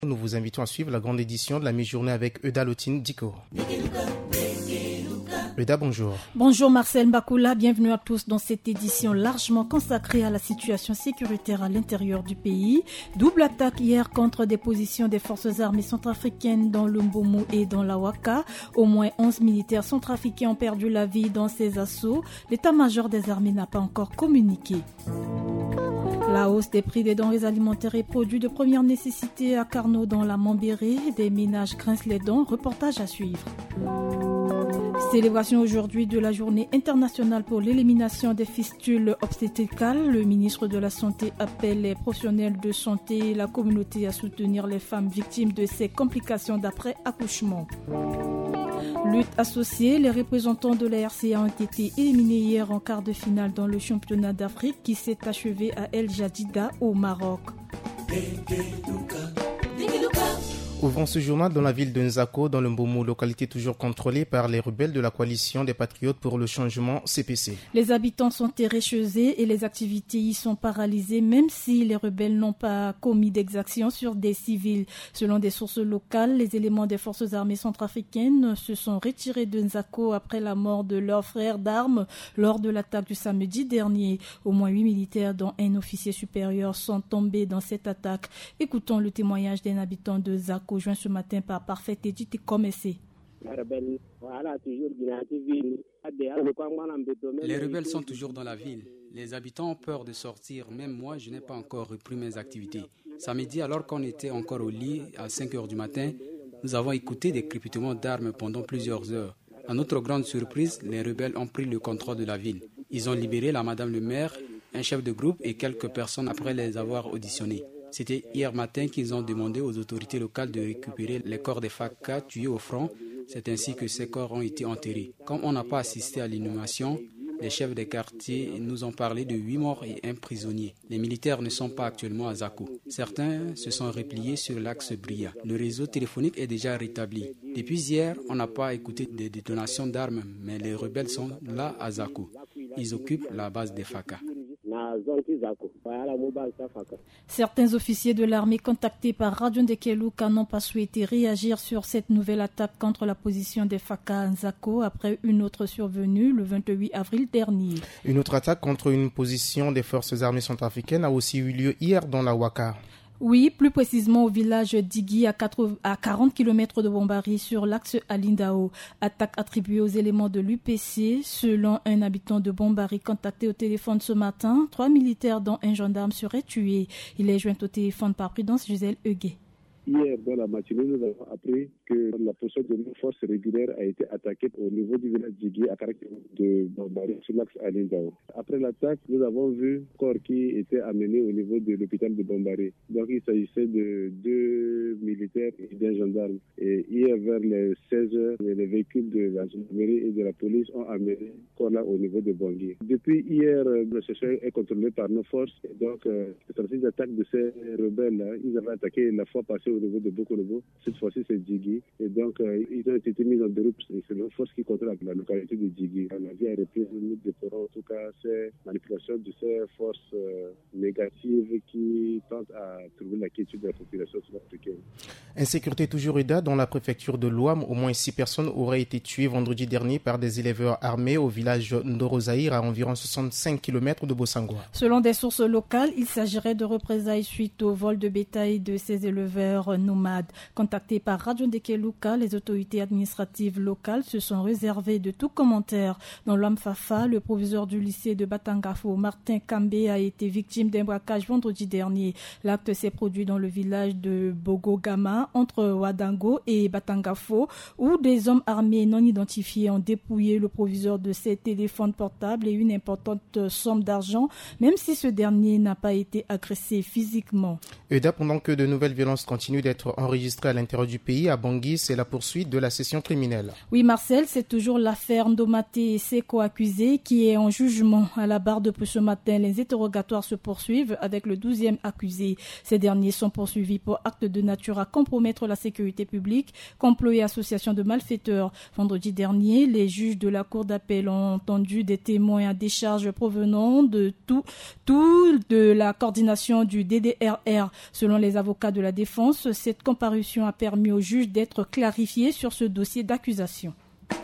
Nous vous invitons à suivre la grande édition de la mi-journée avec Euda Lotine Diko. Euda, bonjour. Bonjour Marcel Mbakoula, bienvenue à tous dans cette édition largement consacrée à la situation sécuritaire à l'intérieur du pays. Double attaque hier contre des positions des forces armées centrafricaines dans le Mboumou et dans la Ouaka. Au moins 11 militaires centrafricains ont perdu la vie dans ces assauts. L'état-major des armées n'a pas encore communiqué. La hausse des prix des denrées alimentaires et produits de première nécessité à Carnot dans la Mambéré. Des ménages grincent les dents. Reportage à suivre. Célébration aujourd'hui de la journée internationale pour l'élimination des fistules obstétricales. Le ministre de la Santé appelle les professionnels de santé et la communauté à soutenir les femmes victimes de ces complications d'après accouchement. Lutte associée, les représentants de la RCA ont été éliminés hier en quart de finale dans le championnat d'Afrique qui s'est achevé à El Jadida au Maroc. Ouvrons ce journal dans la ville de Nzako, dans le Mboumou, localité toujours contrôlée par les rebelles de la coalition des patriotes pour le changement CPC. Les habitants sont terrés chez eux et les activités y sont paralysées, même si les rebelles n'ont pas commis d'exactions sur des civils. Selon des sources locales, les éléments des forces armées centrafricaines se sont retirés de Nzako après la mort de leur frère d'armes lors de l'attaque du samedi dernier. Au moins 8 militaires, dont un officier supérieur, sont tombés dans cette attaque. Écoutons le témoignage d'un habitant de Nzako, joint ce matin par Parfait Edith Komessé. Les rebelles sont toujours dans la ville. Les habitants ont peur de sortir. Même moi, je n'ai pas encore repris mes activités. Samedi, alors qu'on était encore au lit à 5 heures du matin, nous avons écouté des crépitements d'armes pendant plusieurs heures. À notre grande surprise, les rebelles ont pris le contrôle de la ville. Ils ont libéré la madame le maire, un chef de groupe et quelques personnes après les avoir auditionnés. C'était hier matin qu'ils ont demandé aux autorités locales de récupérer les corps des FACA tués au front. C'est ainsi que ces corps ont été enterrés. Comme on n'a pas assisté à l'inhumation, les chefs des quartiers nous ont parlé de 8 morts et 1 prisonnier. Les militaires ne sont pas actuellement à Zako. Certains se sont repliés sur l'axe Bria. Le réseau téléphonique est déjà rétabli. Depuis hier, on n'a pas écouté des détonations d'armes, mais les rebelles sont là à Zako. Ils occupent la base des FACA. Certains officiers de l'armée contactés par Radio Ndekeluka n'ont pas souhaité réagir sur cette nouvelle attaque contre la position des FACA à Nzako après une autre survenue le 28 avril dernier. Une autre attaque contre une position des forces armées centrafricaines a aussi eu lieu hier dans la Ouaka. Oui, plus précisément au village d'Igui à 40 km de Bombari sur l'axe Alindao. Attaque attribuée aux éléments de l'UPC. Selon un habitant de Bombari contacté au téléphone ce matin, 3 militaires dont un gendarme seraient tués. Il est joint au téléphone par Prudence Gisèle Huguet. Hier, dans la matinée, nous avons appris que la position de nos forces régulières a été attaquée au niveau du village d'Igui à 40 km de Bombari sur l'axe Alindao. Après l'attaque, nous avons vu un corps qui était amené au niveau de l'hôpital de Bombari. Donc il s'agissait de 2 militaires et d'un gendarme. Et hier, vers les 16h, les véhicules de la gendarmerie et de la police ont amené le corps là au niveau de Bangui. Depuis hier, le secteur est contrôlé par nos forces. Et donc, c'est l'attaque de ces rebelles-là. Ils avaient attaqué la fois passée au niveau de Bokolobo. Cette fois-ci, c'est Djigui. Et donc, ils ont été mis en déroute. C'est nos forces qui contrôlent la localité de Djigui. La vie a repris. Nous déplorons en tout cas ces manipulations de ces forces négatives qui tentent à trouver la quiétude de la population sud-africaine. Insécurité toujours Euda dans la préfecture de l'Ouam. Au moins 6 personnes auraient été tuées vendredi dernier par des éleveurs armés au village Ndorozaïr à environ 65 km de Bossangwa. Selon des sources locales, il s'agirait de représailles suite au vol de bétail de ces éleveurs nomades. Contactés par Radio Ndekeluka, les autorités administratives locales se sont réservées de tout commentaire. Dans l'Ouam-Fafa, le proviseur du lycée de Batangafo, Martin Kambé, a été victime d'un braquage vendredi dernier. L'acte s'est produit dans le village de Bogogama, entre Wadango et Batangafo, où des hommes armés non identifiés ont dépouillé le proviseur de ses téléphones portables et une importante somme d'argent, même si ce dernier n'a pas été agressé physiquement. Euda, pendant que de nouvelles violences continuent d'être enregistrées à l'intérieur du pays, à Bangui, c'est la poursuite de la session criminelle. Oui, Marcel, c'est toujours l'affaire Ndomaté et ses co-accusés qui est en jugement. À la barre depuis ce matin, les interrogatoires se poursuivent avec le 12e accusé. Ces derniers sont poursuivis pour actes de nature à commettre compromettre la sécurité publique, complot et association de malfaiteurs. Vendredi dernier, les juges de la Cour d'appel ont entendu des témoins à décharge provenant de de la coordination du DDRR. Selon les avocats de la défense, cette comparution a permis aux juges d'être clarifiés sur ce dossier d'accusation.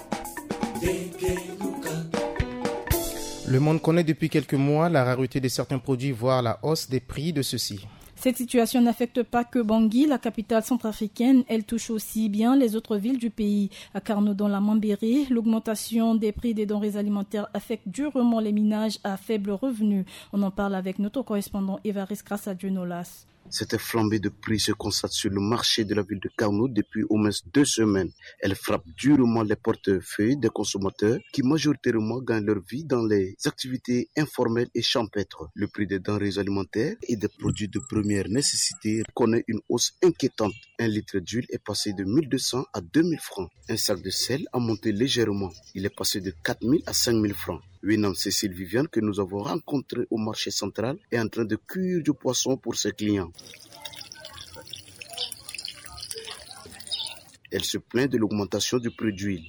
Le monde connaît depuis quelques mois la rareté de certains produits, voire la hausse des prix de ceux-ci. Cette situation n'affecte pas que Bangui, la capitale centrafricaine, elle touche aussi bien les autres villes du pays. À Carnot, dans la Mambéry, l'augmentation des prix des denrées alimentaires affecte durement les ménages à faible revenu. On en parle avec notre correspondant Évariste Grâce-à-Dieu Nolas. Cette flambée de prix se constate sur le marché de la ville de Carnot depuis au moins 2 semaines. Elle frappe durement les portefeuilles des consommateurs qui majoritairement gagnent leur vie dans les activités informelles et champêtres. Le prix des denrées alimentaires et des produits de première nécessité connaît une hausse inquiétante. 1 litre d'huile est passé de 1200 à 2000 francs. Un sac de sel a monté légèrement. Il est passé de 4000 à 5000 francs. Winam Cécile Viviane, que nous avons rencontré au marché central, est en train de cuire du poisson pour ses clients. Elle se plaint de l'augmentation du prix d'huile.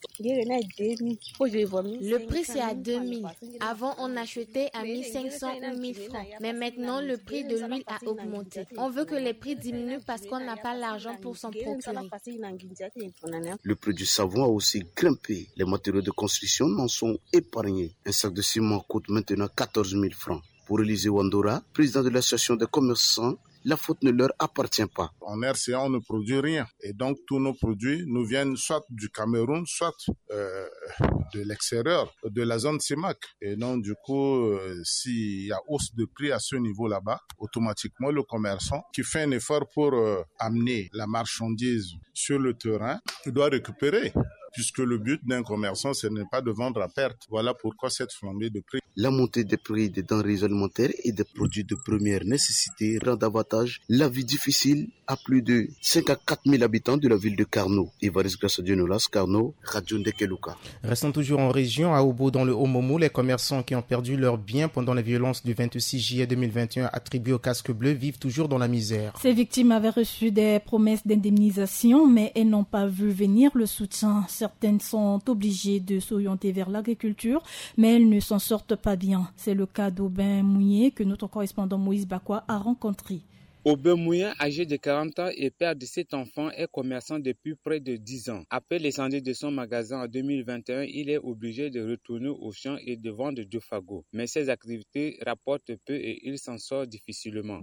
Le prix c'est à 2000. Avant on achetait à 1500 ou 1000 francs. Mais maintenant le prix de l'huile a augmenté. On veut que les prix diminuent parce qu'on n'a pas l'argent pour s'en procurer. Le prix du savon a aussi grimpé. Les matériaux de construction n'en sont épargnés. Un sac de ciment coûte maintenant 14 000 francs. Pour Élisée Wandora, président de l'association des commerçants, la faute ne leur appartient pas. En RCA, on ne produit rien. Et donc, tous nos produits nous viennent soit du Cameroun, soit de l'extérieur, de la zone CIMAC. Et donc, du coup, s'il y a hausse de prix à ce niveau là-bas, automatiquement, le commerçant qui fait un effort pour amener la marchandise sur le terrain, il doit récupérer. Puisque le but d'un commerçant, ce n'est pas de vendre à perte. Voilà pourquoi cette flambée de prix. La montée des prix des denrées alimentaires et des produits de première nécessité rend davantage la vie difficile à plus de 5 à 4 000 habitants de la ville de Carnot. Évariste Grâce-à-Dieu Nolas, Carnot, Radio Ndekeluka. Restons toujours en région, à Obo, dans le Haut-Momo, les commerçants qui ont perdu leurs biens pendant les violences du 26 juillet 2021 attribuées au casque bleu vivent toujours dans la misère. Ces victimes avaient reçu des promesses d'indemnisation, mais elles n'ont pas vu venir le soutien. Certaines sont obligées de s'orienter vers l'agriculture, mais elles ne s'en sortent pas bien. C'est le cas d'Aubin Mouillet que notre correspondant Moïse Bakwa a rencontré. Aubin Mouillet, âgé de 40 ans et père de 7 enfants, est commerçant depuis près de 10 ans. Après l'incendie de son magasin en 2021, il est obligé de retourner au champ et de vendre du fagot. Mais ses activités rapportent peu et il s'en sort difficilement.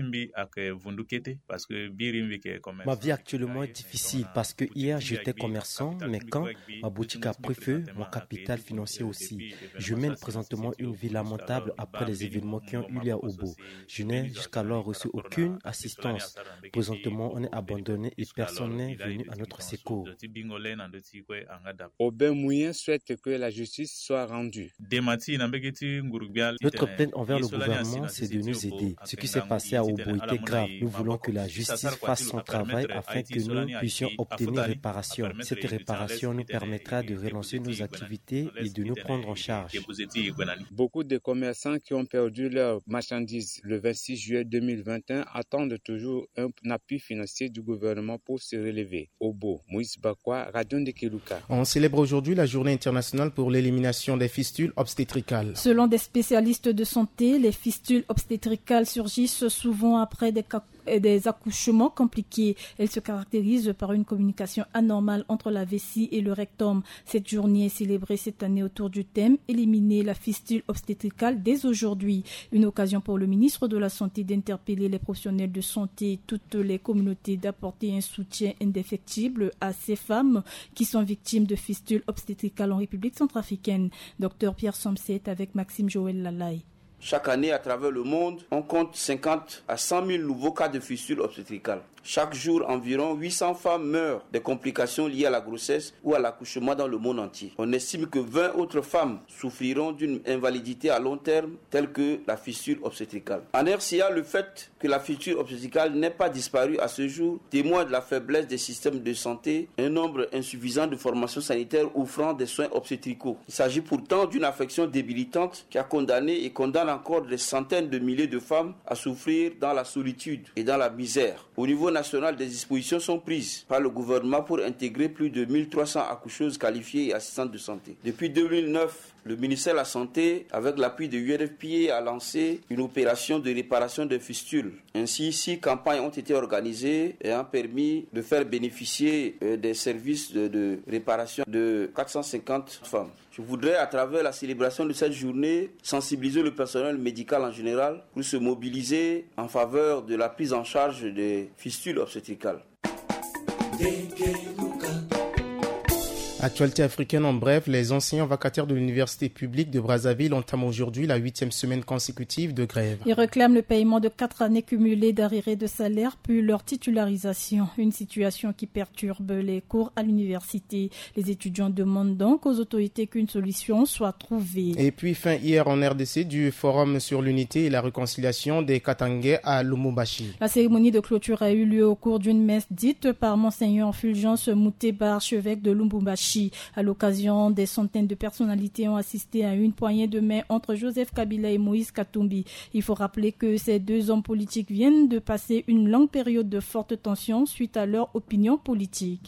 Ma vie actuellement est difficile parce que hier j'étais commerçant, mais quand ma boutique a pris feu, mon capital financier aussi. Je mène présentement une vie lamentable après les événements qui ont eu lieu à Obo. Je n'ai jusqu'alors reçu aucune assistance. Présentement, on est abandonné et personne n'est venu à notre secours. Aubin Mouillet souhaite que la justice soit rendue. Notre plainte envers le gouvernement, c'est de nous aider. Ce qui s'est passé à Obo était grave. Nous voulons que la justice fasse son travail afin que nous puissions obtenir réparation. Cette réparation nous permettra de relancer nos activités et de nous prendre en charge. Beaucoup de commerçants qui ont perdu leurs marchandises le 26 juillet 2021 attendent toujours un appui financier du gouvernement pour se relever. Obo, Moïse Bakwa, Radio Ndekeluka. On célèbre aujourd'hui la journée internationale pour l'élimination des fistules obstétricales. Selon des spécialistes de santé, les fistules obstétricales surgissent souvent après des accouchements compliqués. Elles se caractérisent par une communication anormale entre la vessie et le rectum. Cette journée est célébrée cette année autour du thème « Éliminer la fistule obstétricale dès aujourd'hui ». Une occasion pour le ministre de la Santé d'interpeller les professionnels de santé et toutes les communautés d'apporter un soutien indéfectible à ces femmes qui sont victimes de fistules obstétricales en République centrafricaine. Dr Pierre Somset avec Maxime Joël Lalaye. Chaque année, à travers le monde, on compte 50 à 100 000 nouveaux cas de fistules obstétricales. Chaque jour, environ 800 femmes meurent des complications liées à la grossesse ou à l'accouchement dans le monde entier. On estime que 20 autres femmes souffriront d'une invalidité à long terme, telle que la fistule obstétricale. En RCA, le fait que la fistule obstétricale n'ait pas disparu à ce jour témoigne de la faiblesse des systèmes de santé, un nombre insuffisant de formations sanitaires offrant des soins obstétricaux. Il s'agit pourtant d'une affection débilitante qui a condamné et condamne encore des centaines de milliers de femmes à souffrir dans la solitude et dans la misère. Au niveau national, des dispositions sont prises par le gouvernement pour intégrer plus de 1300 accoucheuses qualifiées et assistantes de santé. Depuis 2009, le ministère de la Santé, avec l'appui de UNFPA, a lancé une opération de réparation des fistules. Ainsi, 6 campagnes ont été organisées et ont permis de faire bénéficier des services de réparation de 450 femmes. Je voudrais, à travers la célébration de cette journée, sensibiliser le personnel médical en général pour se mobiliser en faveur de la prise en charge des fistules obstétricales. Actualité africaine en bref, les enseignants vacataires de l'université publique de Brazzaville entament aujourd'hui la 8e semaine consécutive de grève. Ils réclament le paiement de 4 années cumulées d'arriérés de salaire puis leur titularisation. Une situation qui perturbe les cours à l'université. Les étudiants demandent donc aux autorités qu'une solution soit trouvée. Et puis fin hier en RDC du Forum sur l'unité et la réconciliation des Katangais à Lubumbashi. La cérémonie de clôture a eu lieu au cours d'une messe dite par Monseigneur Fulgence Mouteba, archevêque de Lubumbashi. À l'occasion, des centaines de personnalités ont assisté à une poignée de main entre Joseph Kabila et Moïse Katumbi. Il faut rappeler que ces deux hommes politiques viennent de passer une longue période de forte tension suite à leur opinion politique.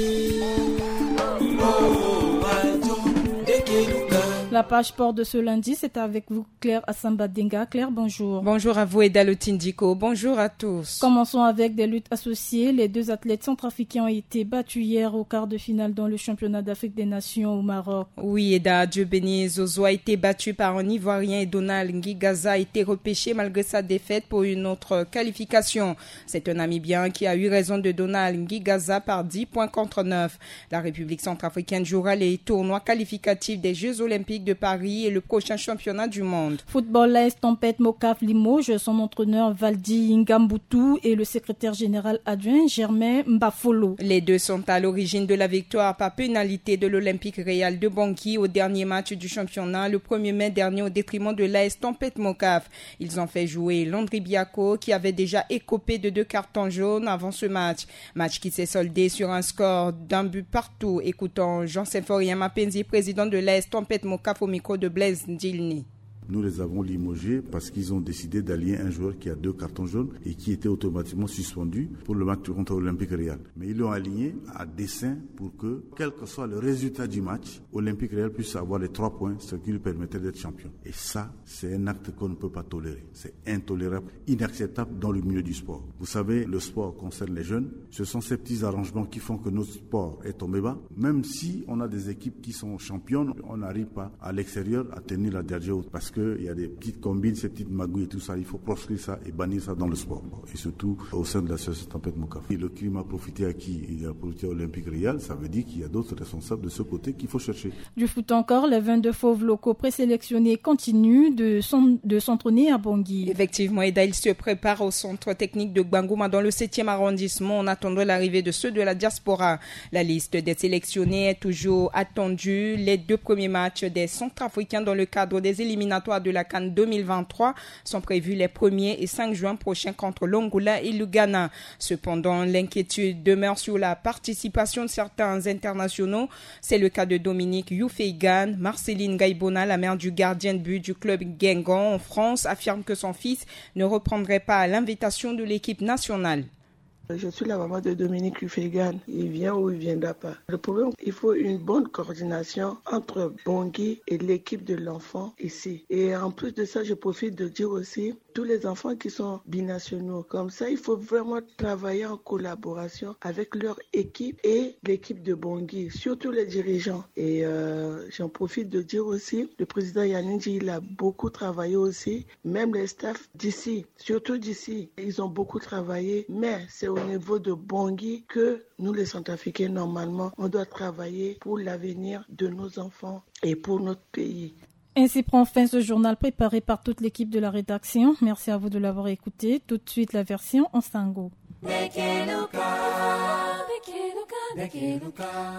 La page sport de ce lundi, c'est avec vous Claire Assamba-Denga. Claire, bonjour. Bonjour à vous et Dalotindiko. Bonjour à tous. Commençons avec des luttes associées. Les deux athlètes centrafricains ont été battus hier au quart de finale dans le championnat d'Afrique des Nations au Maroc. Oui, Eda, Dieu béni, Zozo a été battu par un Ivoirien et Donald Ngigaza a été repêché malgré sa défaite pour une autre qualification. C'est un Namibien qui a eu raison de Donald Ngigaza par 10 points contre 9. La République centrafricaine jouera les tournois qualificatifs des Jeux Olympiques de Paris et le prochain championnat du monde. Football, l'AS Tempête Mocaf Limoges, son entraîneur Valdi Ngamboutou et le secrétaire général adjoint Germain Mbafolo. Les deux sont à l'origine de la victoire par pénalité de l'Olympique Real de Bangui au dernier match du championnat le 1er mai dernier au détriment de l'AS Tempête Mocaf. Ils ont fait jouer Landry Biako qui avait déjà écopé de 2 cartons jaunes avant ce match. Match qui s'est soldé sur un score d'un but partout. Écoutons Jean-Symphorien Mapenzi, président de l'AS Tempête Mocaf au micro de Blaise Ndilni. Nous les avons limogés parce qu'ils ont décidé d'allier un joueur qui a 2 cartons jaunes et qui était automatiquement suspendu pour le match contre l'Olympique Real. Mais ils l'ont aligné à dessein pour que, quel que soit le résultat du match, Olympique Real puisse avoir les 3 points, ce qui lui permettait d'être champion. Et ça, c'est un acte qu'on ne peut pas tolérer. C'est intolérable, inacceptable dans le milieu du sport. Vous savez, le sport concerne les jeunes. Ce sont ces petits arrangements qui font que notre sport est tombé bas. Même si on a des équipes qui sont championnes, on n'arrive pas à l'extérieur à tenir la dernière haute parce que il y a des petites combines, ces petites magouilles et tout ça, il faut proscrire ça et bannir ça dans le sport. Et surtout au sein de l'association Tempête Mocaf. Et le crime a profité à qui? Il a profité à l'Olympique Real, ça veut dire qu'il y a d'autres responsables de ce côté qu'il faut chercher. Du foot encore, les 22 fauves locaux présélectionnés continuent de s'entraîner à Bangui. Effectivement, Eda, il se prépare au centre technique de Gbangouma dans le 7e arrondissement en attendant l'arrivée de ceux de la diaspora. La liste des sélectionnés est toujours attendue. Les 2 premiers matchs des Centrafricains dans le cadre des éliminatoires de la CAN 2023 sont prévus les 1er et 5 juin prochains contre l'Angola et le Ghana. Cependant, l'inquiétude demeure sur la participation de certains internationaux. C'est le cas de Dominique Youfeigan. Marceline Gaibona, la mère du gardien de but du club Guingamp en France, affirme que son fils ne reprendrait pas l'invitation de l'équipe nationale. Je suis la maman de Dominique Youfeigan. Il vient ou il ne viendra pas. Le problème, il faut une bonne coordination entre Bangui et l'équipe de l'enfant ici. Et en plus de ça, je profite de dire aussi tous les enfants qui sont binationaux. Comme ça, il faut vraiment travailler en collaboration avec leur équipe et l'équipe de Bangui, surtout les dirigeants. Et j'en profite de dire aussi, le président Yanindi, il a beaucoup travaillé aussi, même les staffs d'ici, surtout d'ici, ils ont beaucoup travaillé, mais c'est au niveau de Bangui que nous, les Centrafricains, normalement, on doit travailler pour l'avenir de nos enfants et pour notre pays. Ainsi prend fin ce journal préparé par toute l'équipe de la rédaction. Merci à vous de l'avoir écouté. Tout de suite, la version en sango.